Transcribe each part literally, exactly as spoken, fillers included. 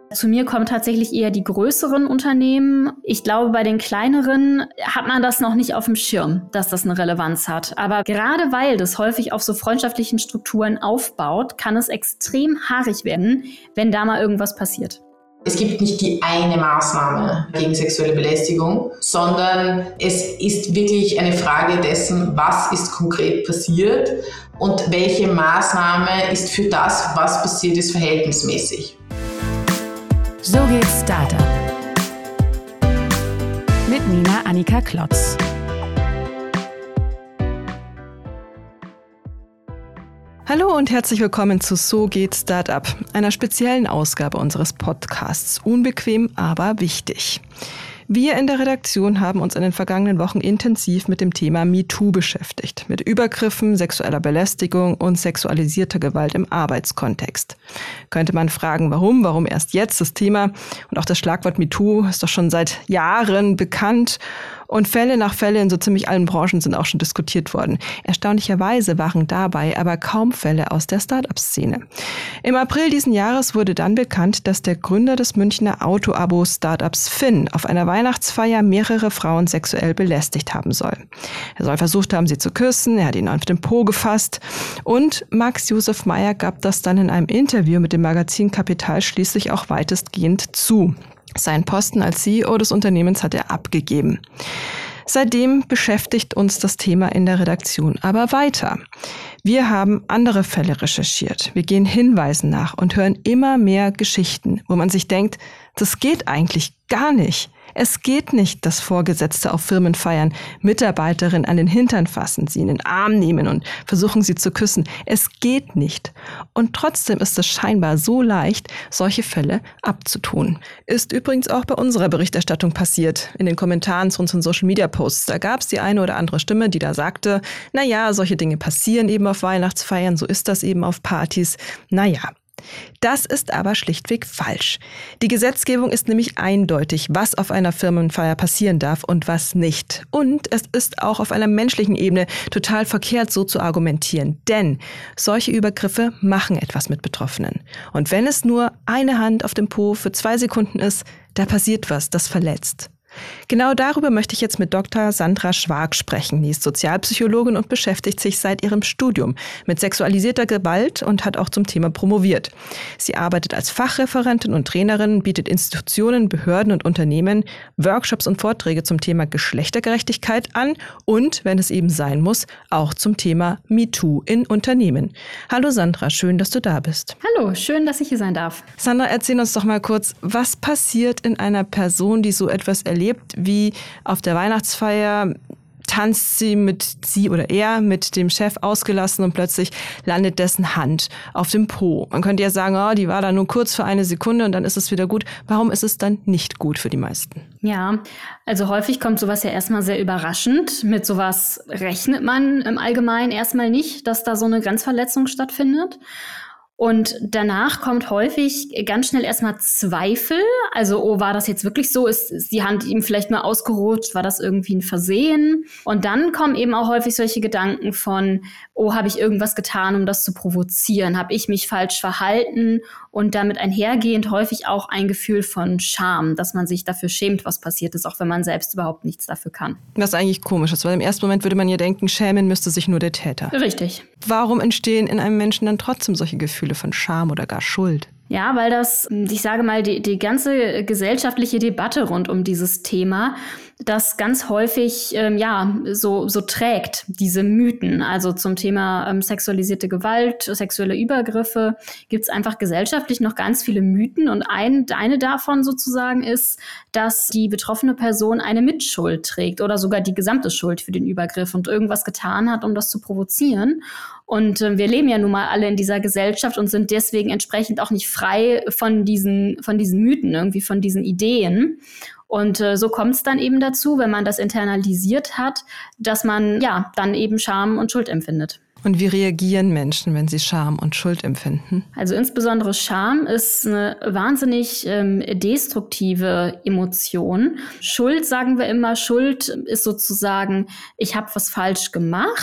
Zu mir kommen tatsächlich eher die größeren Unternehmen. Ich glaube, bei den kleineren hat man das noch nicht auf dem Schirm, dass das eine Relevanz hat. Aber gerade weil das häufig auf so freundschaftlichen Strukturen aufbaut, kann es extrem haarig werden, wenn da mal irgendwas passiert. Es gibt nicht die eine Maßnahme gegen sexuelle Belästigung, sondern es ist wirklich eine Frage dessen, was ist konkret passiert und welche Maßnahme ist für das, was passiert ist, verhältnismäßig. So geht Startup. Mit Nina Annika Klotz. Hallo und herzlich willkommen zu So geht Startup, einer speziellen Ausgabe unseres Podcasts. Unbequem, aber wichtig. Wir in der Redaktion haben uns in den vergangenen Wochen intensiv mit dem Thema MeToo beschäftigt, mit Übergriffen, sexueller Belästigung und sexualisierter Gewalt im Arbeitskontext. Könnte man fragen, warum, warum erst jetzt das Thema? Und auch das Schlagwort MeToo ist doch schon seit Jahren bekannt. Und Fälle nach Fälle in so ziemlich allen Branchen sind auch schon diskutiert worden. Erstaunlicherweise waren dabei aber kaum Fälle aus der Start-up-Szene. Im April diesen Jahres wurde dann bekannt, dass der Gründer des Münchner Auto-Abo-Startups Finn auf einer Weihnachtsfeier mehrere Frauen sexuell belästigt haben soll. Er soll versucht haben, sie zu küssen, er hat ihnen auf den Po gefasst. Und Max Josef Meyer gab das dann in einem Interview mit dem Magazin Kapital schließlich auch weitestgehend zu. Seinen Posten als C E O des Unternehmens hat er abgegeben. Seitdem beschäftigt uns das Thema in der Redaktion aber weiter. Wir haben andere Fälle recherchiert. Wir gehen Hinweisen nach und hören immer mehr Geschichten, wo man sich denkt, das geht eigentlich gar nicht. Es geht nicht, dass Vorgesetzte auf Firmenfeiern Mitarbeiterinnen an den Hintern fassen, sie in den Arm nehmen und versuchen, sie zu küssen. Es geht nicht. Und trotzdem ist es scheinbar so leicht, solche Fälle abzutun. Ist übrigens auch bei unserer Berichterstattung passiert. In den Kommentaren zu unseren Social-Media-Posts, da gab es die eine oder andere Stimme, die da sagte, naja, solche Dinge passieren eben auf Weihnachtsfeiern, so ist das eben auf Partys. Naja. Das ist aber schlichtweg falsch. Die Gesetzgebung ist nämlich eindeutig, was auf einer Firmenfeier passieren darf und was nicht. Und es ist auch auf einer menschlichen Ebene total verkehrt, so zu argumentieren. Denn solche Übergriffe machen etwas mit Betroffenen. Und wenn es nur eine Hand auf dem Po für zwei Sekunden ist, da passiert was, das verletzt. Genau darüber möchte ich jetzt mit Doktor Sandra Schwark sprechen. Die ist Sozialpsychologin und beschäftigt sich seit ihrem Studium mit sexualisierter Gewalt und hat auch zum Thema promoviert. Sie arbeitet als Fachreferentin und Trainerin, bietet Institutionen, Behörden und Unternehmen Workshops und Vorträge zum Thema Geschlechtergerechtigkeit an und, wenn es eben sein muss, auch zum Thema MeToo in Unternehmen. Hallo Sandra, schön, dass du da bist. Hallo, schön, dass ich hier sein darf. Sandra, erzähl uns doch mal kurz, was passiert in einer Person, die so etwas erlebt, wie auf der Weihnachtsfeier tanzt sie mit sie oder er mit dem Chef ausgelassen und plötzlich landet dessen Hand auf dem Po. Man könnte ja sagen, oh, die war da nur kurz für eine Sekunde und dann ist es wieder gut. Warum ist es dann nicht gut für die meisten? Ja, also häufig kommt sowas ja erstmal sehr überraschend. Mit sowas rechnet man im Allgemeinen erstmal nicht, dass da so eine Grenzverletzung stattfindet. Und danach kommt häufig ganz schnell erstmal Zweifel. Also, oh, war das jetzt wirklich so? Ist, ist die Hand ihm vielleicht mal ausgerutscht? War das irgendwie ein Versehen? Und dann kommen eben auch häufig solche Gedanken von, oh, habe ich irgendwas getan, um das zu provozieren? Habe ich mich falsch verhalten? Und damit einhergehend häufig auch ein Gefühl von Scham, dass man sich dafür schämt, was passiert ist, auch wenn man selbst überhaupt nichts dafür kann. Was eigentlich komisch ist, weil im ersten Moment würde man ja denken, schämen müsste sich nur der Täter. Richtig. Warum entstehen in einem Menschen dann trotzdem solche Gefühle von Scham oder gar Schuld? Ja, weil das, ich sage mal, die, die ganze gesellschaftliche Debatte rund um dieses Thema, das ganz häufig ähm, ja so so trägt, diese Mythen. Also zum Thema ähm, sexualisierte Gewalt, sexuelle Übergriffe gibt es einfach gesellschaftlich noch ganz viele Mythen. Und ein, eine davon sozusagen ist, dass die betroffene Person eine Mitschuld trägt oder sogar die gesamte Schuld für den Übergriff und irgendwas getan hat, um das zu provozieren. Und äh, wir leben ja nun mal alle in dieser Gesellschaft und sind deswegen entsprechend auch nicht frei von diesen, von diesen Mythen, irgendwie von diesen Ideen. Und äh, so kommt es dann eben dazu, wenn man das internalisiert hat, dass man ja dann eben Scham und Schuld empfindet. Und wie reagieren Menschen, wenn sie Scham und Schuld empfinden? Also insbesondere Scham ist eine wahnsinnig ähm, destruktive Emotion. Schuld, sagen wir immer, Schuld ist sozusagen, ich habe was falsch gemacht.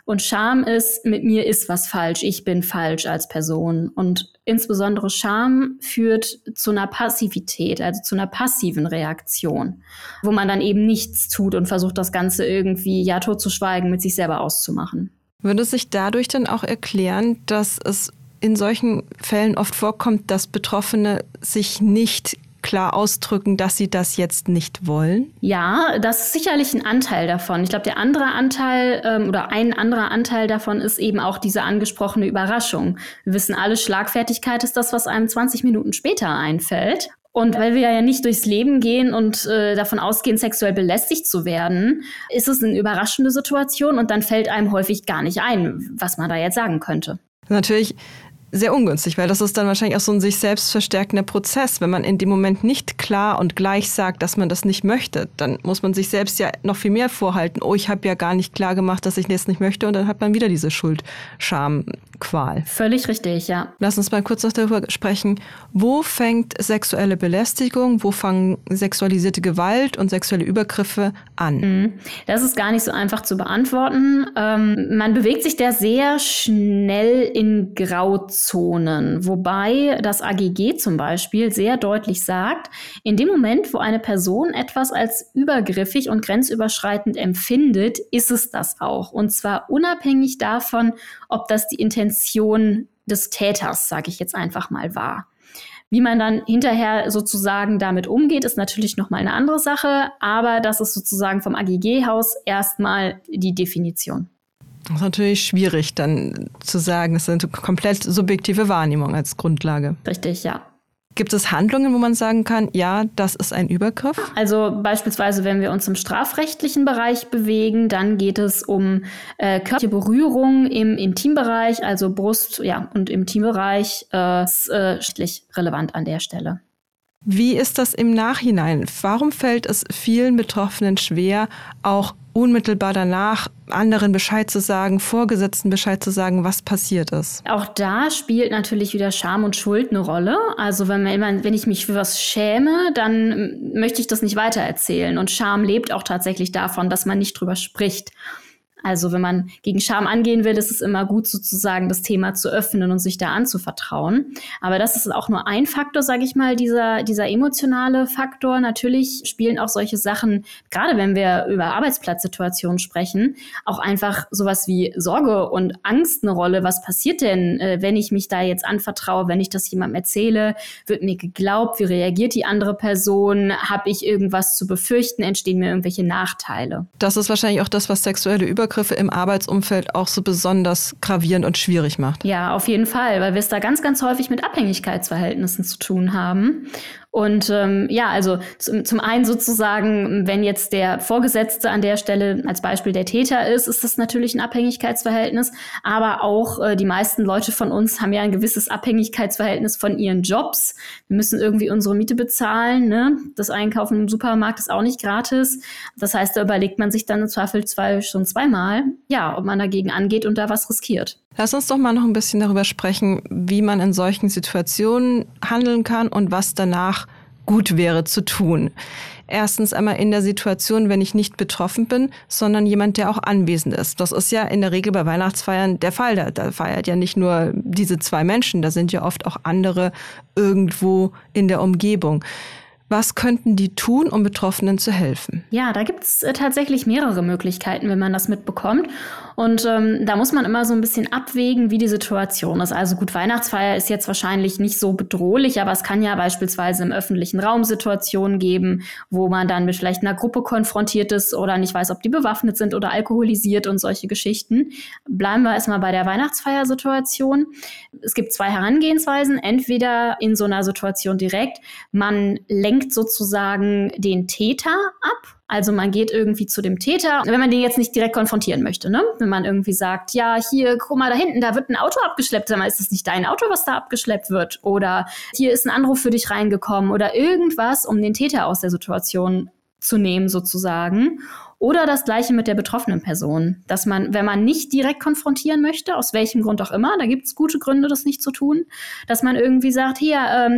Und Scham ist, mit mir ist was falsch, ich bin falsch als Person. Und insbesondere Scham führt zu einer Passivität, also zu einer passiven Reaktion, wo man dann eben nichts tut und versucht, das Ganze irgendwie ja totzuschweigen, mit sich selber auszumachen. Würde es sich dadurch dann auch erklären, dass es in solchen Fällen oft vorkommt, dass Betroffene sich nicht klar ausdrücken, dass sie das jetzt nicht wollen? Ja, das ist sicherlich ein Anteil davon. Ich glaube, der andere Anteil ähm, oder ein anderer Anteil davon ist eben auch diese angesprochene Überraschung. Wir wissen alle, Schlagfertigkeit ist das, was einem zwanzig Minuten später einfällt. Und weil wir ja nicht durchs Leben gehen und äh, davon ausgehen, sexuell belästigt zu werden, ist es eine überraschende Situation und dann fällt einem häufig gar nicht ein, was man da jetzt sagen könnte. Natürlich sehr ungünstig, weil das ist dann wahrscheinlich auch so ein sich selbst verstärkender Prozess. Wenn man in dem Moment nicht klar und gleich sagt, dass man das nicht möchte, dann muss man sich selbst ja noch viel mehr vorhalten. Oh, ich habe ja gar nicht klar gemacht, dass ich das nicht möchte. Und dann hat man wieder diese Schuld-Scham-Qual. Völlig richtig, ja. Lass uns mal kurz noch darüber sprechen. Wo fängt sexuelle Belästigung, wo fangen sexualisierte Gewalt und sexuelle Übergriffe an? Das ist gar nicht so einfach zu beantworten. Ähm, man bewegt sich da sehr schnell in Grauzonen. Zonen, wobei das A G G zum Beispiel sehr deutlich sagt, in dem Moment, wo eine Person etwas als übergriffig und grenzüberschreitend empfindet, ist es das auch. Und zwar unabhängig davon, ob das die Intention des Täters, sage ich jetzt einfach mal, war. Wie man dann hinterher sozusagen damit umgeht, ist natürlich nochmal eine andere Sache, aber das ist sozusagen vom A G G-Haus erstmal die Definition. Das ist natürlich schwierig dann zu sagen, das ist eine komplett subjektive Wahrnehmung als Grundlage. Richtig, ja. Gibt es Handlungen, wo man sagen kann, ja, das ist ein Übergriff? Also beispielsweise, wenn wir uns im strafrechtlichen Bereich bewegen, dann geht es um äh, körperliche Berührung im Intimbereich, also Brust, ja, und Intimbereich äh, ist äh, rechtlich relevant an der Stelle. Wie ist das im Nachhinein? Warum fällt es vielen Betroffenen schwer, auch unmittelbar danach anderen Bescheid zu sagen, Vorgesetzten Bescheid zu sagen, was passiert ist? Auch da spielt natürlich wieder Scham und Schuld eine Rolle. Also wenn, man, wenn ich mich für was schäme, dann möchte ich das nicht weitererzählen. Und Scham lebt auch tatsächlich davon, dass man nicht drüber spricht. Also wenn man gegen Scham angehen will, ist es immer gut, sozusagen das Thema zu öffnen und sich da anzuvertrauen. Aber das ist auch nur ein Faktor, sage ich mal, dieser, dieser emotionale Faktor. Natürlich spielen auch solche Sachen, gerade wenn wir über Arbeitsplatzsituationen sprechen, auch einfach sowas wie Sorge und Angst eine Rolle. Was passiert denn, äh, wenn ich mich da jetzt anvertraue, wenn ich das jemandem erzähle? Wird mir geglaubt? Wie reagiert die andere Person? Habe ich irgendwas zu befürchten? Entstehen mir irgendwelche Nachteile? Das ist wahrscheinlich auch das, was sexuelle Übergriffe im Arbeitsumfeld auch so besonders gravierend und schwierig macht. Ja, auf jeden Fall, weil wir es da ganz, ganz häufig mit Abhängigkeitsverhältnissen zu tun haben. Und ähm, ja, also zum, zum einen sozusagen, wenn jetzt der Vorgesetzte an der Stelle als Beispiel der Täter ist, ist das natürlich ein Abhängigkeitsverhältnis. Aber auch äh, die meisten Leute von uns haben ja ein gewisses Abhängigkeitsverhältnis von ihren Jobs. Wir müssen irgendwie unsere Miete bezahlen, ne? Das Einkaufen im Supermarkt ist auch nicht gratis. Das heißt, da überlegt man sich dann im Zweifelsfall schon zweimal, ja, ob man dagegen angeht und da was riskiert. Lass uns doch mal noch ein bisschen darüber sprechen, wie man in solchen Situationen handeln kann und was danach gut wäre zu tun. Erstens einmal in der Situation, wenn ich nicht betroffen bin, sondern jemand, der auch anwesend ist. Das ist ja in der Regel bei Weihnachtsfeiern der Fall. Da, da feiert ja nicht nur diese zwei Menschen, da sind ja oft auch andere irgendwo in der Umgebung. Was könnten die tun, um Betroffenen zu helfen? Ja, da gibt es äh, tatsächlich mehrere Möglichkeiten, wenn man das mitbekommt. Und ähm, da muss man immer so ein bisschen abwägen, wie die Situation ist. Also gut, Weihnachtsfeier ist jetzt wahrscheinlich nicht so bedrohlich, aber es kann ja beispielsweise im öffentlichen Raum Situationen geben, wo man dann mit vielleicht einer Gruppe konfrontiert ist oder nicht weiß, ob die bewaffnet sind oder alkoholisiert und solche Geschichten. Bleiben wir erstmal bei der Weihnachtsfeiersituation. Es gibt zwei Herangehensweisen. Entweder in so einer Situation direkt, man lenkt sozusagen den Täter ab. Also man geht irgendwie zu dem Täter, wenn man den jetzt nicht direkt konfrontieren möchte, ne? Wenn man irgendwie sagt, ja, hier, guck mal da hinten, da wird ein Auto abgeschleppt, sag mal, ist das nicht dein Auto, was da abgeschleppt wird? Oder hier ist ein Anruf für dich reingekommen oder irgendwas, um den Täter aus der Situation zu nehmen sozusagen. Oder das Gleiche mit der betroffenen Person, dass man, wenn man nicht direkt konfrontieren möchte, aus welchem Grund auch immer, da gibt es gute Gründe, das nicht zu tun, dass man irgendwie sagt, hier, ähm,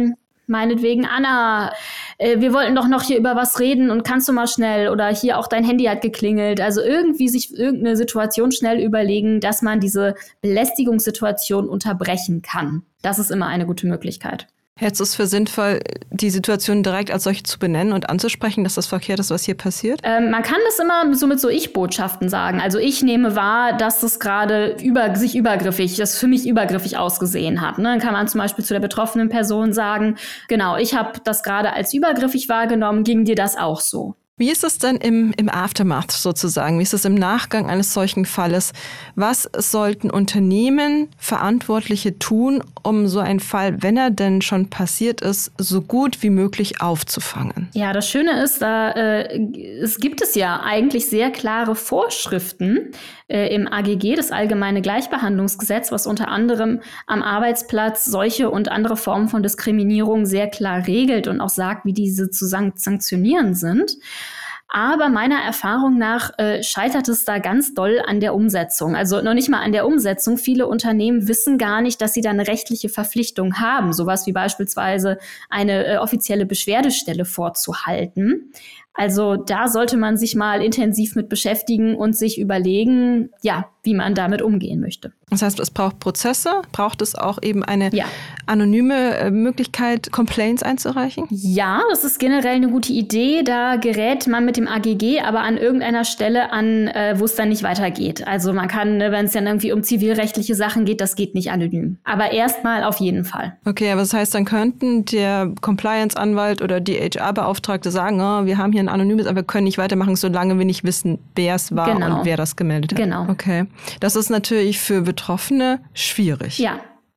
meinetwegen, Anna, äh, wir wollten doch noch hier über was reden und kannst du mal schnell, oder hier auch dein Handy hat geklingelt. Also irgendwie sich irgendeine Situation schnell überlegen, dass man diese Belästigungssituation unterbrechen kann. Das ist immer eine gute Möglichkeit. Hältst du es für sinnvoll, die Situation direkt als solche zu benennen und anzusprechen, dass das verkehrt ist, was hier passiert? Ähm, man kann das immer so mit so Ich-Botschaften sagen. Also ich nehme wahr, dass das gerade über, sich übergriffig, das für mich übergriffig ausgesehen hat. Ne? Dann kann man zum Beispiel zu der betroffenen Person sagen, genau, ich habe das gerade als übergriffig wahrgenommen, ging dir das auch so? Wie ist es denn im, im Aftermath sozusagen? Wie ist es im Nachgang eines solchen Falles? Was sollten Unternehmen, Verantwortliche tun, um so einen Fall, wenn er denn schon passiert ist, so gut wie möglich aufzufangen? Ja, das Schöne ist, da äh, es gibt es ja eigentlich sehr klare Vorschriften äh, im A G G, das Allgemeine Gleichbehandlungsgesetz, was unter anderem am Arbeitsplatz solche und andere Formen von Diskriminierung sehr klar regelt und auch sagt, wie diese zu san- sanktionieren sind. Aber meiner Erfahrung nach äh, scheitert es da ganz doll an der Umsetzung. Also noch nicht mal an der Umsetzung. Viele Unternehmen wissen gar nicht, dass sie da eine rechtliche Verpflichtung haben. Sowas wie beispielsweise eine äh, offizielle Beschwerdestelle vorzuhalten. Also da sollte man sich mal intensiv mit beschäftigen und sich überlegen, ja, wie man damit umgehen möchte. Das heißt, es braucht Prozesse, braucht es auch eben eine ja. anonyme äh, Möglichkeit, Complaints einzureichen? Ja, das ist generell eine gute Idee. Da gerät man mit dem A G G aber an irgendeiner Stelle an, äh, wo es dann nicht weitergeht. Also man kann, wenn es dann irgendwie um zivilrechtliche Sachen geht, das geht nicht anonym. Aber erstmal auf jeden Fall. Okay, aber das heißt, dann könnten der Compliance-Anwalt oder die H R-Beauftragte sagen, oh, wir haben hier ein anonymes, aber wir können nicht weitermachen, solange wir nicht wissen, wer es war genau. und wer das gemeldet hat. Genau. Okay. Das ist natürlich für Betroffene schwierig. Ja,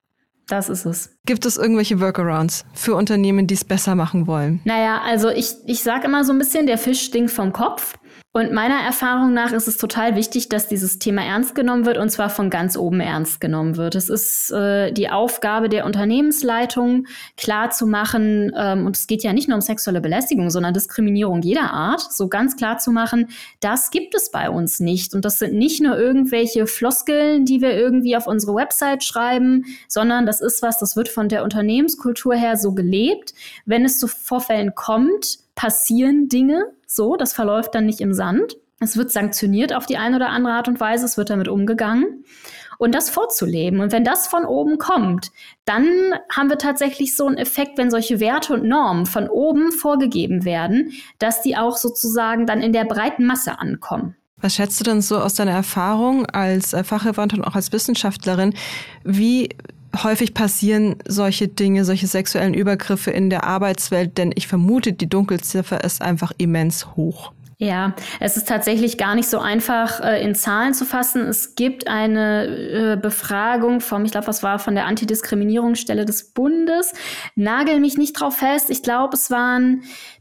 das ist es. Gibt es irgendwelche Workarounds für Unternehmen, die es besser machen wollen? Naja, also ich, ich sage immer so ein bisschen, der Fisch stinkt vom Kopf. Und meiner Erfahrung nach ist es total wichtig, dass dieses Thema ernst genommen wird, und zwar von ganz oben ernst genommen wird. Es ist äh, die Aufgabe der Unternehmensleitung, klar zu machen, ähm, und es geht ja nicht nur um sexuelle Belästigung, sondern Diskriminierung jeder Art, so ganz klar zu machen, das gibt es bei uns nicht. Und das sind nicht nur irgendwelche Floskeln, die wir irgendwie auf unsere Website schreiben, sondern das ist was, das wird von der Unternehmenskultur her so gelebt. Wenn es zu Vorfällen kommt, passieren Dinge. So, das verläuft dann nicht im Sand. Es wird sanktioniert auf die eine oder andere Art und Weise. Es wird damit umgegangen. Und das vorzuleben. Und wenn das von oben kommt, dann haben wir tatsächlich so einen Effekt, wenn solche Werte und Normen von oben vorgegeben werden, dass die auch sozusagen dann in der breiten Masse ankommen. Was schätzt du denn so aus deiner Erfahrung als Fachreferentin und auch als Wissenschaftlerin? Wie häufig passieren solche Dinge, solche sexuellen Übergriffe in der Arbeitswelt? Denn ich vermute, die Dunkelziffer ist einfach immens hoch. Ja, es ist tatsächlich gar nicht so einfach äh, in Zahlen zu fassen. Es gibt eine äh, Befragung vom, ich glaube, was war von der Antidiskriminierungsstelle des Bundes. Nagel mich nicht drauf fest. Ich glaube, es waren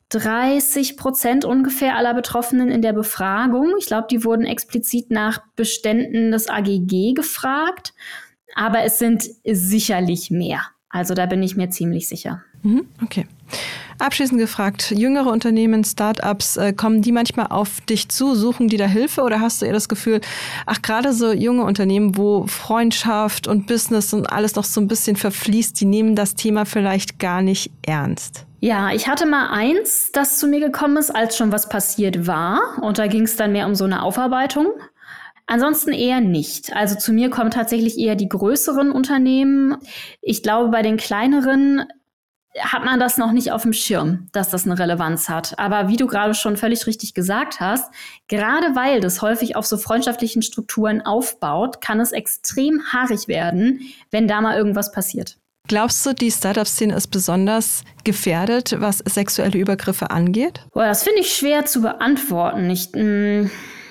dreißig Prozent ungefähr aller Betroffenen in der Befragung. Ich glaube, die wurden explizit nach Beständen des A G G gefragt. Aber es sind sicherlich mehr. Also da bin ich mir ziemlich sicher. Okay. Abschließend gefragt, jüngere Unternehmen, Start-ups, äh, kommen die manchmal auf dich zu, suchen die da Hilfe, oder hast du eher das Gefühl, ach, gerade so junge Unternehmen, wo Freundschaft und Business und alles noch so ein bisschen verfließt, die nehmen das Thema vielleicht gar nicht ernst? Ja, ich hatte mal eins, das zu mir gekommen ist, als schon was passiert war. Und da ging es dann mehr um so eine Aufarbeitung. Ansonsten eher nicht. Also zu mir kommen tatsächlich eher die größeren Unternehmen. Ich glaube, bei den kleineren hat man das noch nicht auf dem Schirm, dass das eine Relevanz hat. Aber wie du gerade schon völlig richtig gesagt hast, gerade weil das häufig auf so freundschaftlichen Strukturen aufbaut, kann es extrem haarig werden, wenn da mal irgendwas passiert. Glaubst du, die Startup-Szene ist besonders gefährdet, was sexuelle Übergriffe angeht? Boah, das finde ich schwer zu beantworten. Ich, mh,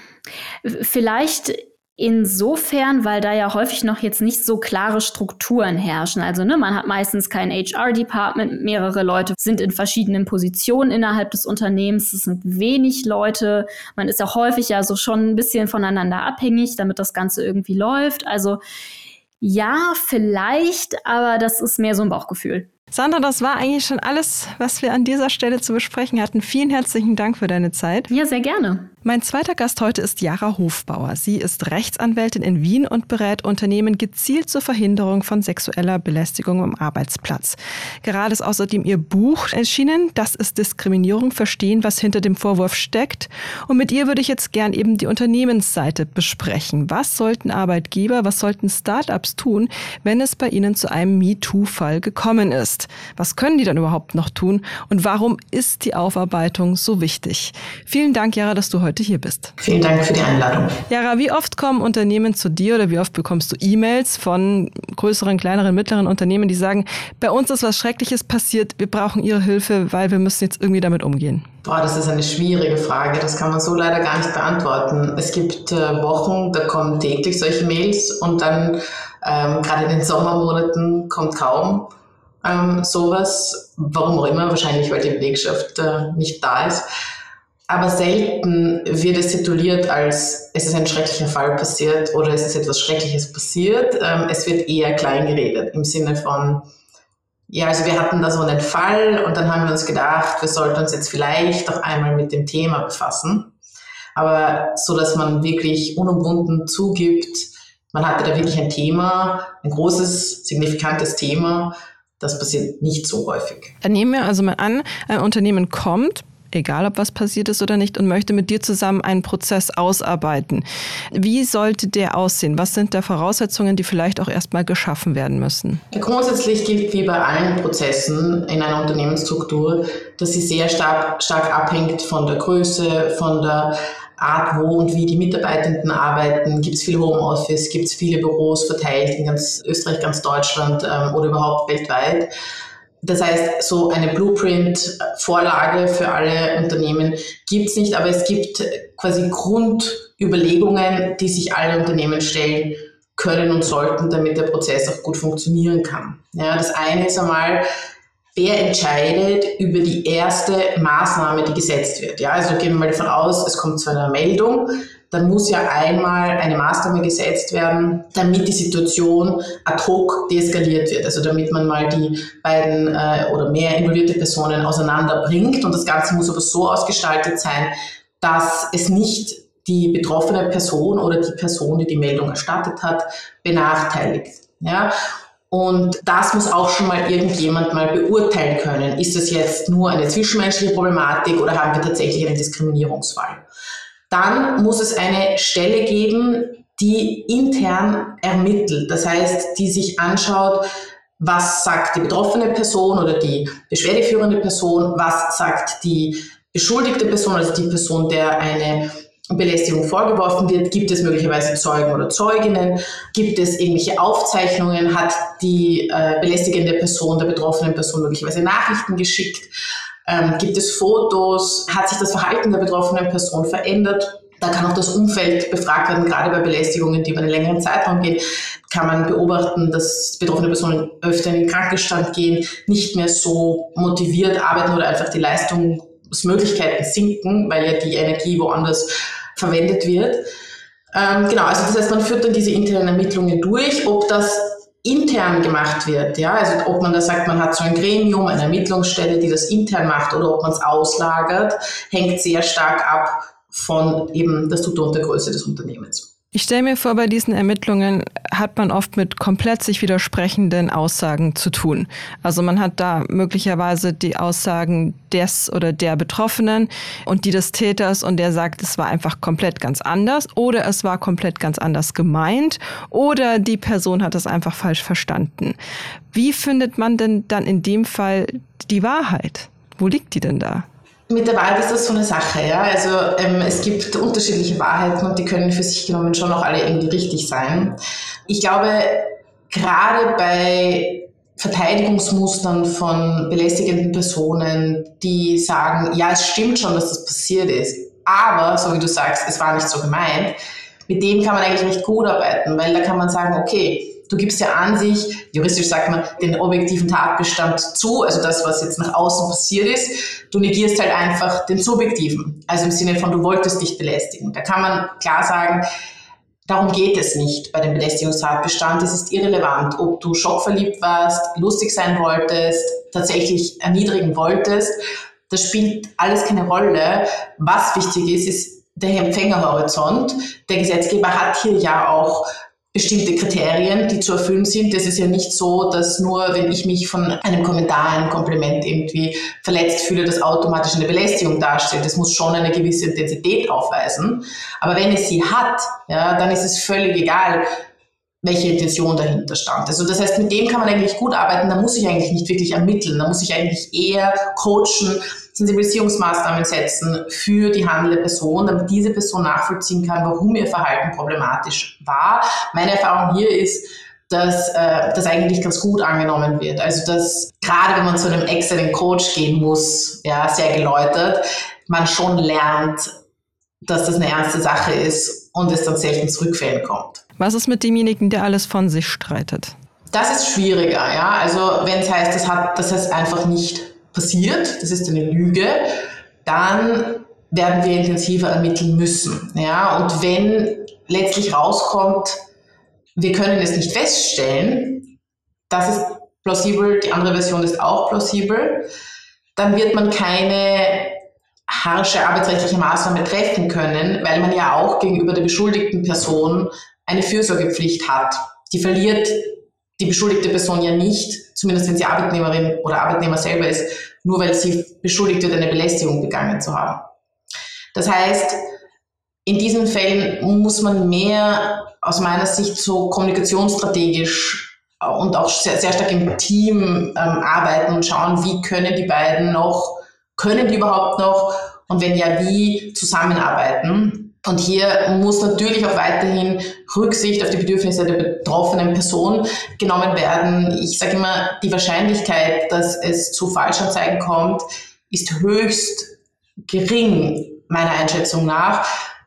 vielleicht insofern, weil da ja häufig noch jetzt nicht so klare Strukturen herrschen. Also ne, man hat meistens kein H R-Department, mehrere Leute sind in verschiedenen Positionen innerhalb des Unternehmens, es sind wenig Leute, man ist auch häufig ja so schon ein bisschen voneinander abhängig, damit das Ganze irgendwie läuft. Also ja, vielleicht, aber das ist mehr so ein Bauchgefühl. Sandra, das war eigentlich schon alles, was wir an dieser Stelle zu besprechen hatten. Vielen herzlichen Dank für deine Zeit. Ja, sehr gerne. Mein zweiter Gast heute ist Jara Hofbauer. Sie ist Rechtsanwältin in Wien und berät Unternehmen gezielt zur Verhinderung von sexueller Belästigung am Arbeitsplatz. Gerade ist außerdem ihr Buch erschienen, Das ist Diskriminierung, verstehen, was hinter dem Vorwurf steckt. Und mit ihr würde ich jetzt gern eben die Unternehmensseite besprechen. Was sollten Arbeitgeber, was sollten Start-ups tun, wenn es bei ihnen zu einem MeToo-Fall gekommen ist? Was können die dann überhaupt noch tun? Und warum ist die Aufarbeitung so wichtig? Vielen Dank, Jara, dass du heute hier bist. Vielen Dank für die Einladung. Jara, wie oft kommen Unternehmen zu dir oder wie oft bekommst du E-Mails von größeren, kleineren, mittleren Unternehmen, die sagen, bei uns ist was Schreckliches passiert, wir brauchen Ihre Hilfe, weil wir müssen jetzt irgendwie damit umgehen? Boah, das ist eine schwierige Frage. Das kann man so leider gar nicht beantworten. Es gibt äh, Wochen, da kommen täglich solche Mails und dann ähm, gerade in den Sommermonaten kommt kaum ähm, sowas. Warum auch immer, wahrscheinlich weil die Belegschaft äh, nicht da ist. Aber selten wird es tituliert als, es ist ein schrecklicher Fall passiert oder es ist etwas Schreckliches passiert. Ähm, es wird eher klein geredet im Sinne von, ja, also wir hatten da so einen Fall und dann haben wir uns gedacht, wir sollten uns jetzt vielleicht auch einmal mit dem Thema befassen. Aber so, dass man wirklich unumwunden zugibt, man hatte da wirklich ein Thema, ein großes, signifikantes Thema, das passiert nicht so häufig. Dann nehmen wir also mal an, ein Unternehmen kommt, egal ob was passiert ist oder nicht, und möchte mit dir zusammen einen Prozess ausarbeiten. Wie sollte der aussehen? Was sind da Voraussetzungen, die vielleicht auch erstmal geschaffen werden müssen? Grundsätzlich gilt wie bei allen Prozessen in einer Unternehmensstruktur, dass sie sehr stark, stark abhängt von der Größe, von der Art, wo und wie die Mitarbeitenden arbeiten. Gibt es viel Homeoffice, gibt es viele Büros verteilt in ganz Österreich, ganz Deutschland ähm, oder überhaupt weltweit. Das heißt, so eine Blueprint-Vorlage für alle Unternehmen gibt es nicht, aber es gibt quasi Grundüberlegungen, die sich alle Unternehmen stellen können und sollten, damit der Prozess auch gut funktionieren kann. Ja, das eine ist einmal, wer entscheidet über die erste Maßnahme, die gesetzt wird. Ja, also gehen wir mal davon aus, es kommt zu einer Meldung, dann muss ja einmal eine Maßnahme gesetzt werden, damit die Situation ad hoc deeskaliert wird. Also damit man mal die beiden äh, oder mehr involvierte Personen auseinanderbringt. Und das Ganze muss aber so ausgestaltet sein, dass es nicht die betroffene Person oder die Person, die die Meldung erstattet hat, benachteiligt. Ja? Und das muss auch schon mal irgendjemand mal beurteilen können. Ist das jetzt nur eine zwischenmenschliche Problematik oder haben wir tatsächlich einen Diskriminierungsfall? Dann muss es eine Stelle geben, die intern ermittelt. Das heißt, die sich anschaut, was sagt die betroffene Person oder die beschwerdeführende Person, was sagt die beschuldigte Person, also die Person, der eine Belästigung vorgeworfen wird. Gibt es möglicherweise Zeugen oder Zeuginnen? Gibt es irgendwelche Aufzeichnungen? Hat die äh, belästigende Person der betroffenen Person möglicherweise Nachrichten geschickt? Ähm, gibt es Fotos? Hat sich das Verhalten der betroffenen Person verändert? Da kann auch das Umfeld befragt werden, gerade bei Belästigungen, die über einen längeren Zeitraum gehen, kann man beobachten, dass betroffene Personen öfter in den Krankenstand gehen, nicht mehr so motiviert arbeiten oder einfach die Leistungsmöglichkeiten sinken, weil ja die Energie woanders verwendet wird. Ähm, genau, also das heißt, man führt dann diese internen Ermittlungen durch, ob das intern gemacht wird, ja, also ob man da sagt, man hat so ein Gremium, eine Ermittlungsstelle, die das intern macht oder ob man es auslagert, hängt sehr stark ab von eben der Struktur und der Größe des Unternehmens. Ich stelle mir vor, bei diesen Ermittlungen hat man oft mit komplett sich widersprechenden Aussagen zu tun. Also man hat da möglicherweise die Aussagen des oder der Betroffenen und die des Täters und der sagt, es war einfach komplett ganz anders oder es war komplett ganz anders gemeint oder die Person hat es einfach falsch verstanden. Wie findet man denn dann in dem Fall die Wahrheit? Wo liegt die denn da? Mit der Wahrheit ist das so eine Sache, ja. Also ähm, es gibt unterschiedliche Wahrheiten und die können für sich genommen schon auch alle irgendwie richtig sein. Ich glaube, gerade bei Verteidigungsmustern von belästigenden Personen, die sagen, ja, es stimmt schon, dass das passiert ist, aber, so wie du sagst, es war nicht so gemeint, mit dem kann man eigentlich recht gut arbeiten, weil da kann man sagen, okay, du gibst ja an sich, juristisch sagt man, den objektiven Tatbestand zu, also das, was jetzt nach außen passiert ist. Du negierst halt einfach den subjektiven, also im Sinne von, du wolltest dich belästigen. Da kann man klar sagen, Darum geht es nicht bei dem Belästigungstatbestand. Es ist irrelevant, ob du schockverliebt warst, lustig sein wolltest, tatsächlich erniedrigen wolltest. Das spielt alles keine Rolle. Was wichtig ist, ist der Empfängerhorizont. Der Gesetzgeber hat hier ja auch bestimmte Kriterien, die zu erfüllen sind. Das ist ja nicht so, dass nur, wenn ich mich von einem Kommentar, einem Kompliment irgendwie verletzt fühle, das automatisch eine Belästigung darstellt. Das muss schon eine gewisse Intensität aufweisen. Aber wenn es sie hat, ja, dann ist es völlig egal, welche Intention dahinter stand. Also das heißt, mit dem kann man eigentlich gut arbeiten. Da muss ich eigentlich nicht wirklich ermitteln. Da muss ich eigentlich eher coachen, Sensibilisierungsmaßnahmen setzen für die handelnde Person, damit diese Person nachvollziehen kann, warum ihr Verhalten problematisch war. Meine Erfahrung hier ist, dass äh, das eigentlich ganz gut angenommen wird. Also dass gerade wenn man zu einem externen Coach gehen muss, ja, sehr geläutert, man schon lernt, dass das eine ernste Sache ist und es dann selten zu Rückfällen kommt. Was ist mit demjenigen, der alles von sich streitet? Das ist schwieriger, ja. Also wenn es heißt, das hat, das heißt einfach nicht passiert, das ist eine Lüge, dann werden wir intensiver ermitteln müssen. Ja? Und wenn letztlich rauskommt, wir können es nicht feststellen, das ist plausibel, die andere Version ist auch plausibel, dann wird man keine harsche arbeitsrechtliche Maßnahme treffen können, weil man ja auch gegenüber der beschuldigten Person eine Fürsorgepflicht hat. Die verliert die beschuldigte Person ja nicht, zumindest wenn sie Arbeitnehmerin oder Arbeitnehmer selber ist, nur weil sie beschuldigt wird, eine Belästigung begangen zu haben. Das heißt, in diesen Fällen muss man mehr aus meiner Sicht so kommunikationsstrategisch und auch sehr, sehr stark im Team ähm, arbeiten und schauen, wie können die beiden noch, können die überhaupt noch und wenn ja, wie zusammenarbeiten. Und hier muss natürlich auch weiterhin Rücksicht auf die Bedürfnisse der betroffenen Person genommen werden. Ich sage immer, die Wahrscheinlichkeit, dass es zu Falschanzeigen kommt, ist höchst gering, meiner Einschätzung nach,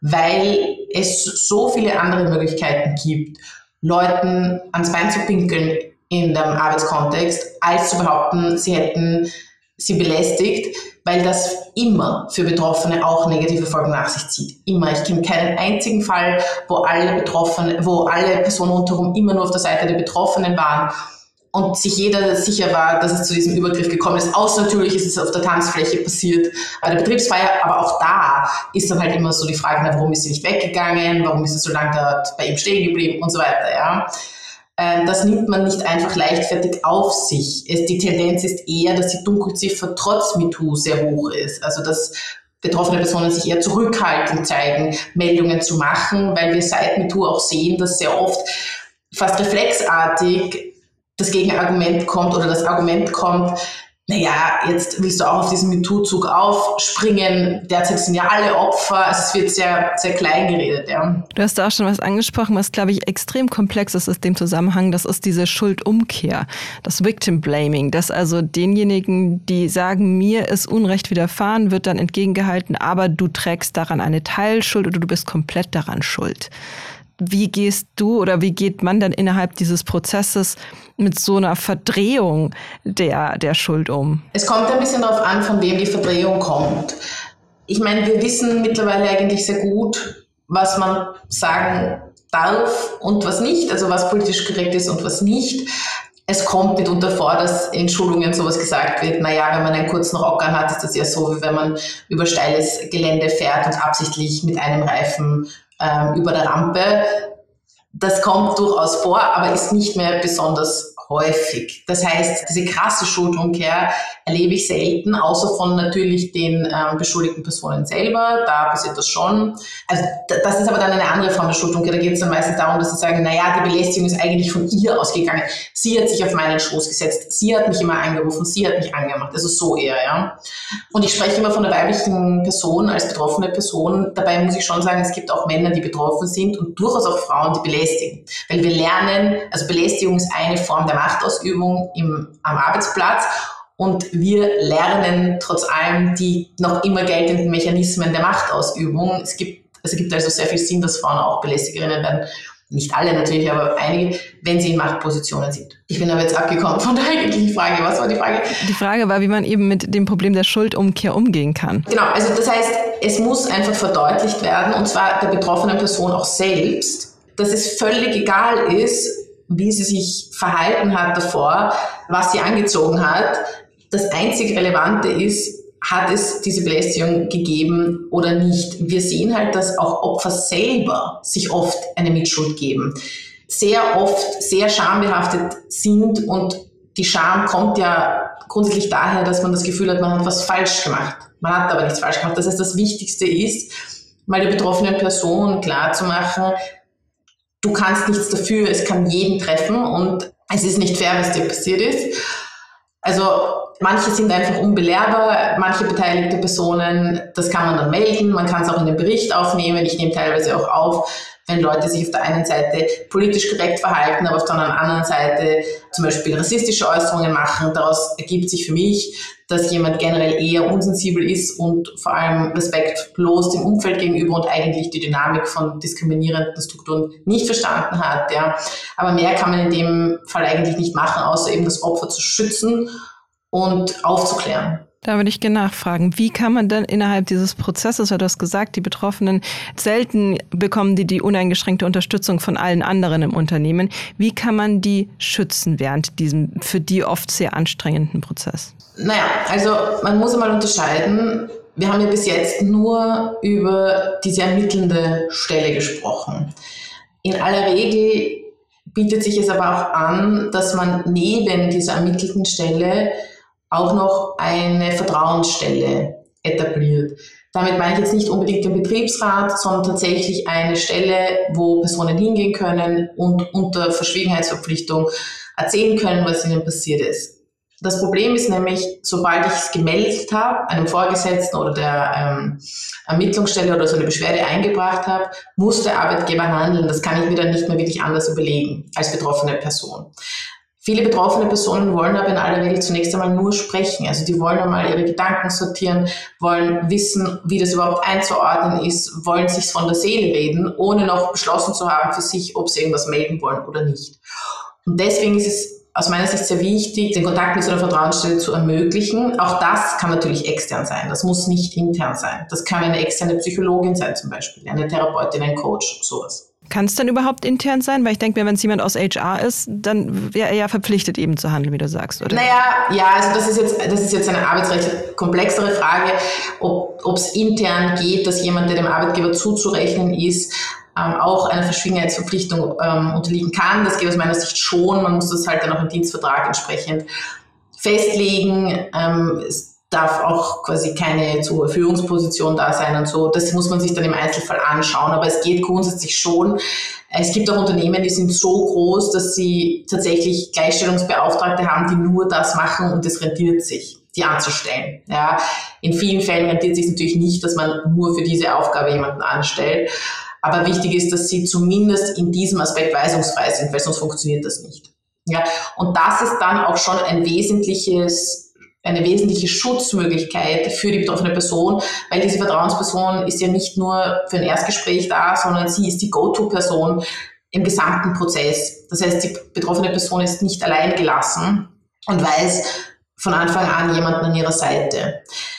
weil es so viele andere Möglichkeiten gibt, Leuten ans Bein zu pinkeln in dem Arbeitskontext, als zu behaupten, sie hätten sie belästigt, weil das immer für Betroffene auch negative Folgen nach sich zieht. Immer. Ich kenne keinen einzigen Fall, wo alle Betroffene, wo alle Personen rundherum immer nur auf der Seite der Betroffenen waren und sich jeder sicher war, dass es zu diesem Übergriff gekommen ist. Außer natürlich ist es auf der Tanzfläche passiert, bei der Betriebsfeier, aber auch da ist dann halt immer so die Frage, na, warum ist sie nicht weggegangen, warum ist sie so lange dort bei ihm stehen geblieben und so weiter, ja. Das nimmt man nicht einfach leichtfertig auf sich. Es, die Tendenz ist eher, dass die Dunkelziffer trotz MeToo sehr hoch ist. Also dass betroffene Personen sich eher zurückhaltend zeigen, Meldungen zu machen, weil wir seit MeToo auch sehen, dass sehr oft fast reflexartig das Gegenargument kommt oder das Argument kommt, naja, jetzt willst du auch auf diesen MeToo-Zug aufspringen. Derzeit sind ja alle Opfer. Also es wird sehr, sehr klein geredet, ja. Du hast da auch schon was angesprochen, was, glaube ich, extrem komplex ist in dem Zusammenhang. Das ist diese Schuldumkehr, das Victim Blaming. Dass also denjenigen, die sagen, mir ist Unrecht widerfahren, wird dann entgegengehalten, aber du trägst daran eine Teilschuld oder du bist komplett daran schuld. Wie gehst du oder wie geht man dann innerhalb dieses Prozesses mit so einer Verdrehung der, der Schuld um? Es kommt ein bisschen darauf an, von wem die Verdrehung kommt. Ich meine, wir wissen mittlerweile eigentlich sehr gut, was man sagen darf und was nicht, also was politisch korrekt ist und was nicht. Es kommt mitunter vor, dass in Schulungen sowas gesagt wird, naja, wenn man einen kurzen Rock anhat, ist das ja so, wie wenn man über steiles Gelände fährt und absichtlich mit einem Reifen ähm, über der Rampe. Das kommt durchaus vor, aber ist nicht mehr besonders häufig. Das heißt, diese krasse Schuldumkehr erlebe ich selten, außer von natürlich den ähm, beschuldigten Personen selber. Da passiert das schon. Also das ist aber dann eine andere Form der Schuldumkehr. Da geht es dann meistens darum, dass sie sagen, naja, die Belästigung ist eigentlich von ihr ausgegangen. Sie hat sich auf meinen Schoß gesetzt. Sie hat mich immer angerufen. Sie hat mich angemacht. Also so eher, ja. Und ich spreche immer von der weiblichen Person als betroffene Person. Dabei muss ich schon sagen, es gibt auch Männer, die betroffen sind und durchaus auch Frauen, die belästigen. Weil wir lernen, also Belästigung ist eine Form der Machtausübung im, am Arbeitsplatz und wir lernen trotz allem die noch immer geltenden Mechanismen der Machtausübung. Es gibt, es gibt also sehr viel Sinn, dass Frauen auch Belästigerinnen werden. Nicht alle natürlich, aber einige, wenn sie in Machtpositionen sind. Ich bin aber jetzt abgekommen von der eigentlichen Frage. Was war die Frage? Die Frage war, wie man eben mit dem Problem der Schuldumkehr umgehen kann. Genau, also das heißt, es muss einfach verdeutlicht werden, und zwar der betroffenen Person auch selbst, dass es völlig egal ist, wie sie sich verhalten hat davor, was sie angezogen hat. Das einzig Relevante ist, hat es diese Belästigung gegeben oder nicht? Wir sehen halt, dass auch Opfer selber sich oft eine Mitschuld geben. Sehr oft sehr schambehaftet sind und die Scham kommt ja grundsätzlich daher, dass man das Gefühl hat, man hat was falsch gemacht. Man hat aber nichts falsch gemacht. Das heißt, das Wichtigste ist, mal der betroffenen Person klarzumachen, du kannst nichts dafür, es kann jeden treffen und es ist nicht fair, was dir passiert ist. Also manche sind einfach unbelehrbar, manche beteiligte Personen, das kann man dann melden, man kann es auch in den Bericht aufnehmen. Ich nehme teilweise auch auf, wenn Leute sich auf der einen Seite politisch korrekt verhalten, aber auf der anderen Seite zum Beispiel rassistische Äußerungen machen. Daraus ergibt sich für mich, dass jemand generell eher unsensibel ist und vor allem respektlos dem Umfeld gegenüber und eigentlich die Dynamik von diskriminierenden Strukturen nicht verstanden hat. Ja. Aber mehr kann man in dem Fall eigentlich nicht machen, außer eben das Opfer zu schützen und aufzuklären. Da würde ich gerne nachfragen, wie kann man denn innerhalb dieses Prozesses, weil du hast gesagt, die Betroffenen selten bekommen die die uneingeschränkte Unterstützung von allen anderen im Unternehmen. Wie kann man die schützen während diesem für die oft sehr anstrengenden Prozess? Naja, also man muss einmal unterscheiden. Wir haben ja bis jetzt nur über diese ermittelnde Stelle gesprochen. In aller Regel bietet sich es aber auch an, dass man neben dieser ermittelten Stelle auch noch eine Vertrauensstelle etabliert. Damit meine ich jetzt nicht unbedingt den Betriebsrat, sondern tatsächlich eine Stelle, wo Personen hingehen können und unter Verschwiegenheitsverpflichtung erzählen können, was ihnen passiert ist. Das Problem ist nämlich, sobald ich es gemeldet habe, einem Vorgesetzten oder der ähm, Ermittlungsstelle oder so eine Beschwerde eingebracht habe, muss der Arbeitgeber handeln. Das kann ich mir dann nicht mehr wirklich anders überlegen als betroffene Person. Viele betroffene Personen wollen aber in aller Regel zunächst einmal nur sprechen. Also die wollen einmal ihre Gedanken sortieren, wollen wissen, wie das überhaupt einzuordnen ist, wollen sich von der Seele reden, ohne noch beschlossen zu haben für sich, ob sie irgendwas melden wollen oder nicht. Und deswegen ist es aus meiner Sicht sehr wichtig, den Kontakt mit so einer Vertrauensstelle zu ermöglichen. Auch das kann natürlich extern sein. Das muss nicht intern sein. Das kann eine externe Psychologin sein zum Beispiel, eine Therapeutin, ein Coach, sowas. Kann es denn überhaupt intern sein? Weil ich denke mir, wenn es jemand aus H R ist, dann wäre er ja verpflichtet, eben zu handeln, wie du sagst, oder? Naja, ja, also das ist jetzt, das ist jetzt eine arbeitsrechtlich komplexere Frage, ob es intern geht, dass jemand, der dem Arbeitgeber zuzurechnen ist, ähm, auch einer Verschwiegenheitsverpflichtung ähm, unterliegen kann. Das geht aus meiner Sicht schon. Man muss das halt dann auch im Dienstvertrag entsprechend festlegen. Ähm, es darf auch quasi keine so Führungsposition da sein und so. Das muss man sich dann im Einzelfall anschauen, aber es geht grundsätzlich schon. Es gibt auch Unternehmen, die sind so groß, dass sie tatsächlich Gleichstellungsbeauftragte haben, die nur das machen und es rentiert sich, die anzustellen. Ja, in vielen Fällen rentiert es sich natürlich nicht, dass man nur für diese Aufgabe jemanden anstellt, aber wichtig ist, dass sie zumindest in diesem Aspekt weisungsfrei sind, weil sonst funktioniert das nicht. Ja, und das ist dann auch schon ein wesentliches eine wesentliche Schutzmöglichkeit für die betroffene Person, weil diese Vertrauensperson ist ja nicht nur für ein Erstgespräch da, sondern sie ist die Go-To-Person im gesamten Prozess. Das heißt, die betroffene Person ist nicht allein gelassen und weiß von Anfang an jemanden an ihrer Seite.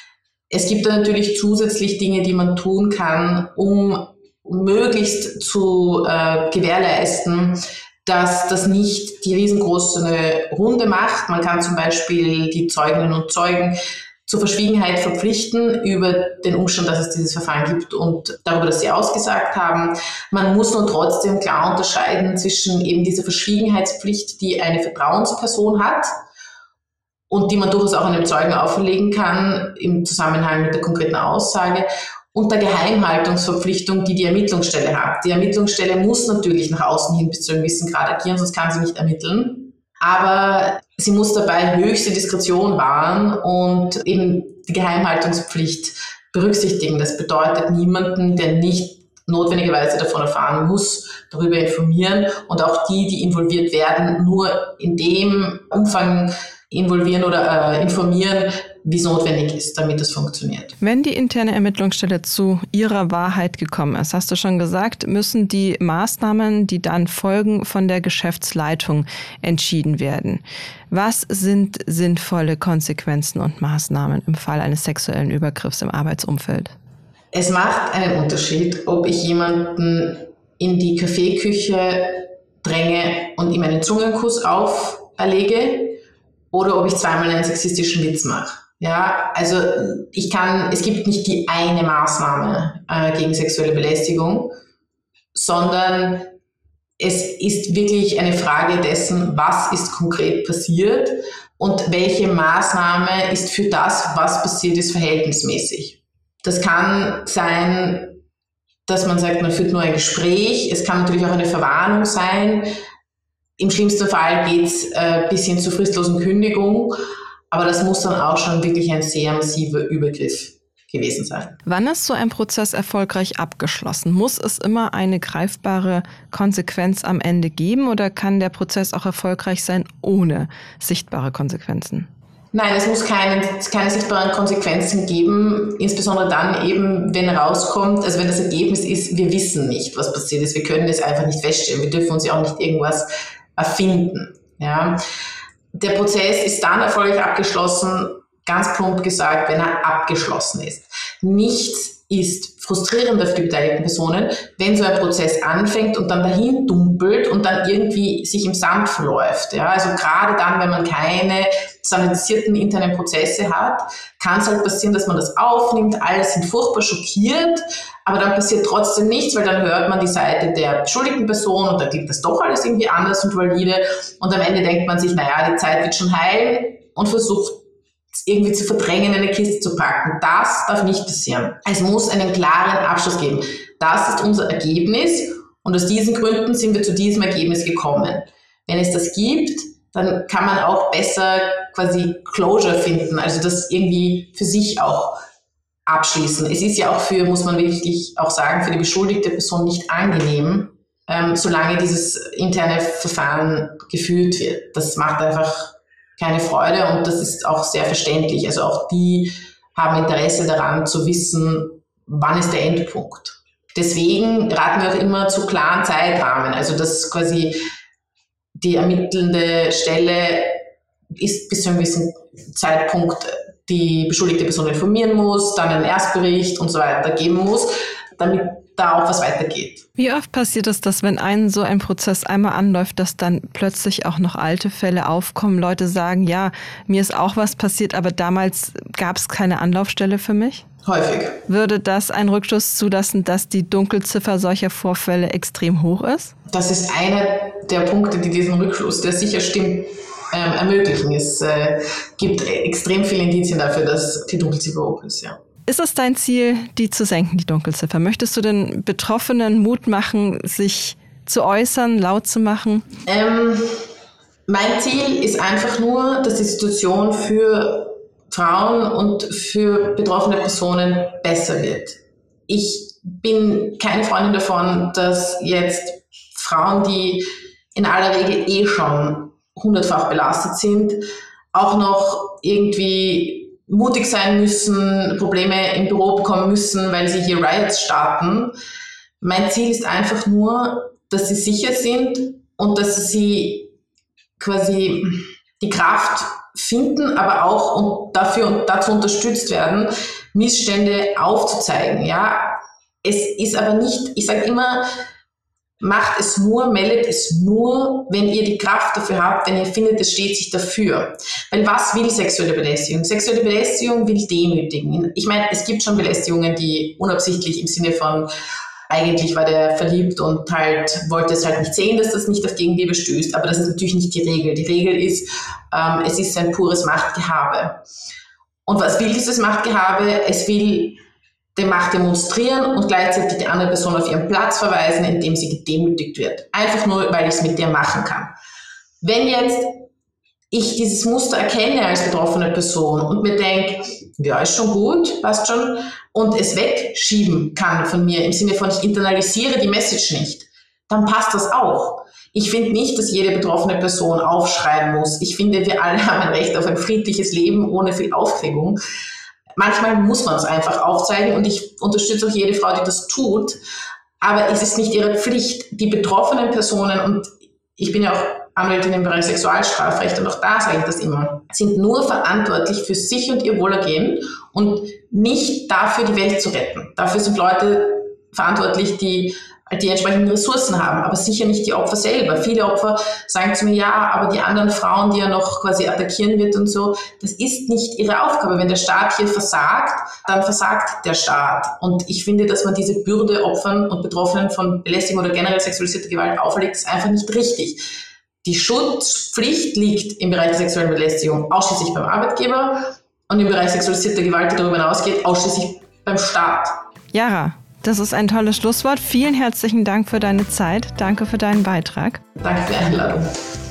Es gibt da natürlich zusätzlich Dinge, die man tun kann, um möglichst zu äh, gewährleisten, dass das nicht die riesengroße Runde macht. Man kann zum Beispiel die Zeuginnen und Zeugen zur Verschwiegenheit verpflichten über den Umstand, dass es dieses Verfahren gibt und darüber, dass sie ausgesagt haben. Man muss nur trotzdem klar unterscheiden zwischen eben dieser Verschwiegenheitspflicht, die eine Vertrauensperson hat und die man durchaus auch einem Zeugen auferlegen kann im Zusammenhang mit der konkreten Aussage, und der Geheimhaltungsverpflichtung, die die Ermittlungsstelle hat. Die Ermittlungsstelle muss natürlich nach außen hin bis zu einem gewissen Grad agieren, sonst kann sie nicht ermitteln. Aber sie muss dabei höchste Diskretion wahren und eben die Geheimhaltungspflicht berücksichtigen. Das bedeutet, niemanden, der nicht notwendigerweise davon erfahren muss, darüber informieren und auch die, die involviert werden, nur in dem Umfang involvieren oder äh, informieren, wie es notwendig ist, damit es funktioniert. Wenn die interne Ermittlungsstelle zu ihrer Wahrheit gekommen ist, hast du schon gesagt, müssen die Maßnahmen, die dann folgen, von der Geschäftsleitung entschieden werden. Was sind sinnvolle Konsequenzen und Maßnahmen im Fall eines sexuellen Übergriffs im Arbeitsumfeld? Es macht einen Unterschied, ob ich jemanden in die Kaffeeküche dränge und ihm einen Zungenkuss auferlege oder ob ich zweimal einen sexistischen Witz mache. Ja, also ich kann, es gibt nicht die eine Maßnahme äh, gegen sexuelle Belästigung, sondern es ist wirklich eine Frage dessen, was ist konkret passiert und welche Maßnahme ist für das, was passiert ist, verhältnismäßig. Das kann sein, dass man sagt, man führt nur ein Gespräch. Es kann natürlich auch eine Verwarnung sein. Im schlimmsten Fall geht es äh, bis hin zur fristlosen Kündigung. Aber das muss dann auch schon wirklich ein sehr massiver Übergriff gewesen sein. Wann ist so ein Prozess erfolgreich abgeschlossen? Muss es immer eine greifbare Konsequenz am Ende geben oder kann der Prozess auch erfolgreich sein ohne sichtbare Konsequenzen? Nein, es muss keine, keine sichtbaren Konsequenzen geben, insbesondere dann eben, wenn rauskommt, also wenn das Ergebnis ist, wir wissen nicht, was passiert ist, wir können es einfach nicht feststellen, wir dürfen uns ja auch nicht irgendwas erfinden. Ja. Der Prozess ist dann erfolgreich abgeschlossen, ganz plump gesagt, wenn er abgeschlossen ist. Nichts ist frustrierender für die beteiligten Personen, wenn so ein Prozess anfängt und dann dahin dumpelt und dann irgendwie sich im Sand verläuft. Ja, also gerade dann, wenn man keine standardisierten internen Prozesse hat, kann es halt passieren, dass man das aufnimmt, alle sind furchtbar schockiert, aber dann passiert trotzdem nichts, weil dann hört man die Seite der beschuldigten Person und da klingt das doch alles irgendwie anders und valide und am Ende denkt man sich, naja, die Zeit wird schon heilen und versucht irgendwie zu verdrängen, in eine Kiste zu packen. Das darf nicht passieren. Es muss einen klaren Abschluss geben. Das ist unser Ergebnis und aus diesen Gründen sind wir zu diesem Ergebnis gekommen. Wenn es das gibt, dann kann man auch besser quasi Closure finden, also das irgendwie für sich auch abschließen. Es ist ja auch für, muss man wirklich auch sagen, für die beschuldigte Person nicht angenehm, ähm, solange dieses interne Verfahren geführt wird. Das macht einfach keine Freude und das ist auch sehr verständlich. Also auch die haben Interesse daran zu wissen, wann ist der Endpunkt. Deswegen raten wir auch immer zu klaren Zeitrahmen. Also dass quasi die ermittelnde Stelle ist bis zu einem gewissen Zeitpunkt die beschuldigte Person informieren muss, dann einen Erstbericht und so weiter geben muss, damit da auch was weitergeht. Wie oft passiert es, dass wenn ein so ein Prozess einmal anläuft, dass dann plötzlich auch noch alte Fälle aufkommen, Leute sagen, ja, mir ist auch was passiert, aber damals gab es keine Anlaufstelle für mich? Häufig. Würde das einen Rückschluss zulassen, dass die Dunkelziffer solcher Vorfälle extrem hoch ist? Das ist einer der Punkte, die diesen Rückschluss, der sicher stimmt, ähm, ermöglichen. Es äh, gibt extrem viele Indizien dafür, dass die Dunkelziffer hoch ist, ja. Ist es dein Ziel, die zu senken, die Dunkelziffer? Möchtest du den Betroffenen Mut machen, sich zu äußern, laut zu machen? Ähm, mein Ziel ist einfach nur, dass die Situation für Frauen und für betroffene Personen besser wird. Ich bin keine Freundin davon, dass jetzt Frauen, die in aller Regel eh schon hundertfach belastet sind, auch noch irgendwie mutig sein müssen, Probleme im Büro bekommen müssen, weil sie hier Riots starten. Mein Ziel ist einfach nur, dass sie sicher sind und dass sie quasi die Kraft finden, aber auch und dafür und dazu unterstützt werden, Missstände aufzuzeigen. Ja, es ist aber nicht, ich sage immer, macht es nur, meldet es nur, wenn ihr die Kraft dafür habt, wenn ihr findet, es steht sich dafür. Weil was will sexuelle Belästigung? Sexuelle Belästigung will demütigen. Ich meine, es gibt schon Belästigungen, die unabsichtlich im Sinne von, eigentlich war der verliebt und halt wollte es halt nicht sehen, dass das nicht auf Gegenliebe stößt. Aber das ist natürlich nicht die Regel. Die Regel ist, ähm, es ist ein pures Machtgehabe. Und was will dieses Machtgehabe? Es will die Macht demonstrieren und gleichzeitig die andere Person auf ihren Platz verweisen, indem sie gedemütigt wird. Einfach nur, weil ich es mit dir machen kann. Wenn jetzt ich dieses Muster erkenne als betroffene Person und mir denke, ja, ist schon gut, passt schon, und es wegschieben kann von mir, im Sinne von, ich internalisiere die Message nicht, dann passt das auch. Ich finde nicht, dass jede betroffene Person aufschreien muss. Ich finde, wir alle haben ein Recht auf ein friedliches Leben ohne viel Aufregung. Manchmal muss man es einfach aufzeigen und ich unterstütze auch jede Frau, die das tut, aber es ist nicht ihre Pflicht. Die betroffenen Personen, und ich bin ja auch Anwältin im Bereich Sexualstrafrecht und auch da sage ich das immer, sind nur verantwortlich für sich und ihr Wohlergehen und nicht dafür, die Welt zu retten. Dafür sind Leute verantwortlich, die die entsprechenden Ressourcen haben, aber sicher nicht die Opfer selber. Viele Opfer sagen zu mir, ja, aber die anderen Frauen, die er noch quasi attackieren wird und so, das ist nicht ihre Aufgabe. Wenn der Staat hier versagt, dann versagt der Staat. Und ich finde, dass man diese Bürde Opfern und Betroffenen von Belästigung oder generell sexualisierter Gewalt auferlegt, ist einfach nicht richtig. Die Schutzpflicht liegt im Bereich der sexuellen Belästigung ausschließlich beim Arbeitgeber und im Bereich sexualisierter Gewalt, die darüber hinausgeht, ausschließlich beim Staat. Yara, das ist ein tolles Schlusswort. Vielen herzlichen Dank für deine Zeit. Danke für deinen Beitrag. Danke für die Einladung.